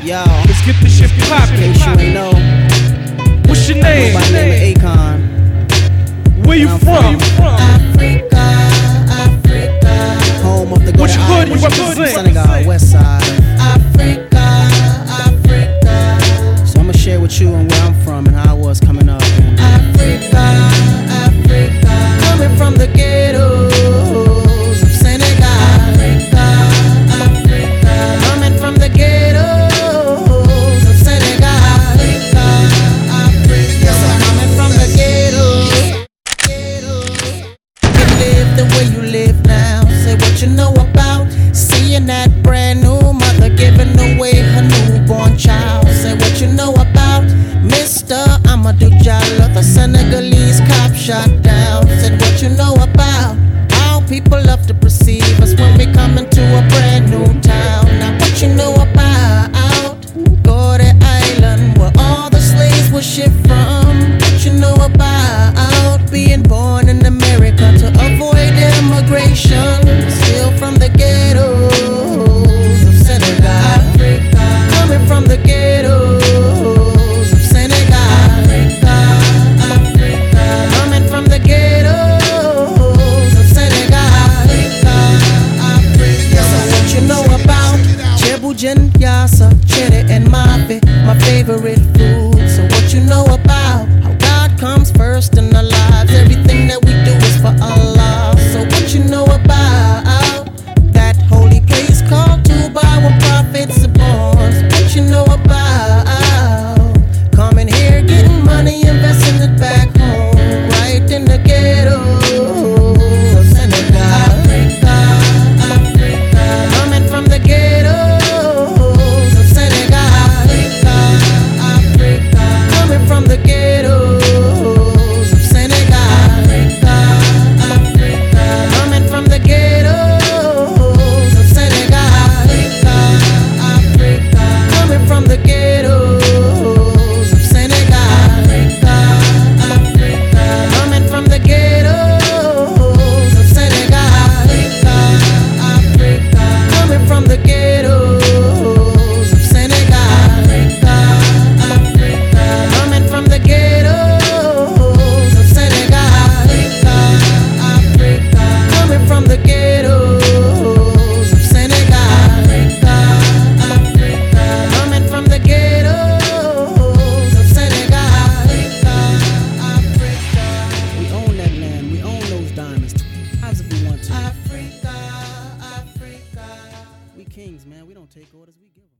Yo, Let's get this shit in poppin'. case you ain't know, What's your name? my name is Akon. Where you from? Africa, Africa. Home of the Which hood you Island, represent? Senegal, West Side. Africa, Africa. So I'ma share with you and where I'm from and how I was coming up. Africa, Africa. Coming from the ghettos of Senegal. Africa, Africa. Coming from the ghettos of Senegal. Africa, Africa. Coming from the ghettos. You live the way you live now. Say what you know about seeing that brand new mother giving away her newborn child. Say what you know about Mr. Amadou Diallo, the Senegalese cop shot down. Said what you know about how people love to perceive us when we come into a brand new town. Now what you know about Gorée Island, where all the slaves were shipped from. What you know about being born in America to avoid immigration. Still from the ghettos of Senegal. Africa. Coming from the ghettos of Senegal. Africa. Africa. Coming from the ghettos of Senegal. Africa. Africa. So what you know about Djibouti, Yassa, Cheddar and Mafe, my favorite food. So what you know about how God comes first in our lives? Everything that we do is for Allah. So what you know about that holy place called Touba, where prophets are born? So what you know